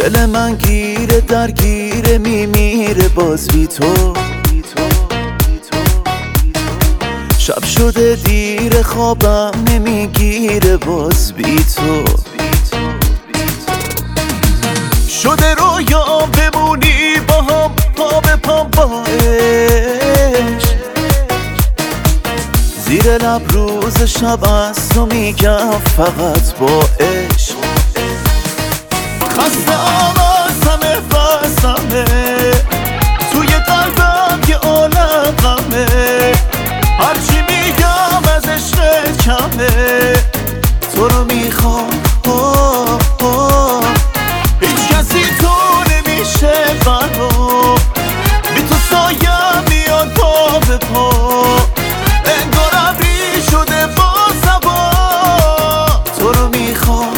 دل من گیره درگیره میمیره باز بی تو. شب شده دیر خوابم نمیگیره باز بی تو. شده رویا بمونی با هم پا به پا با عشق. زیر لب روز شب از تو میگم فقط با عشق. خسته آواز همه بسمه توی قلبم یه عالم غمه. هرچی میگم از عشق کمه تو رو میخوام. هیچ کسی تو نمیشه برام بی تو سایم میاد پا به پا. انگار ابری شده با سبا تو رو میخوام.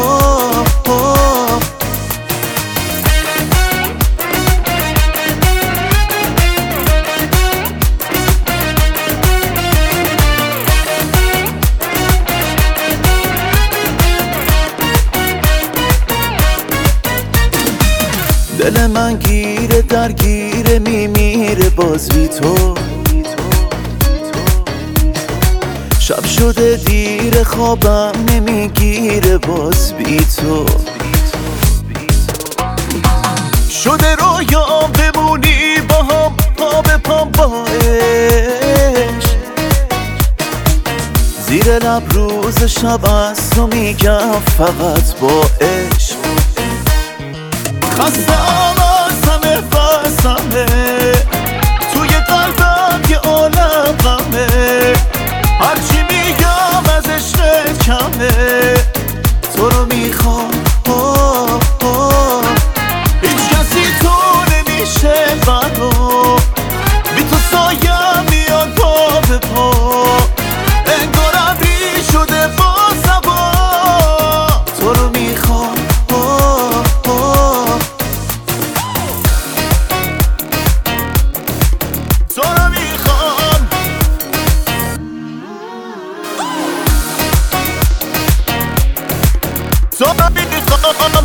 دل من گیره درگیره میمیره باز بی تو. شب شده دیر خوابم نمیگیره باز بی تو. شده رویا بمونی با هم پا به پا با عشق. زیر لب روز شب از تو میگم فقط با عشق. خسته آواز همه بسمه توی قلبم یه عالم غمه. هرچی میگم از عشق کمه تو رو میخوام. هیچ کسی تو نمیشه برام بی تو سایم میاد پا به پا. انگار ابری شده با سبا تو رو میخوام. تو رو میخوام. تو رو میخوام.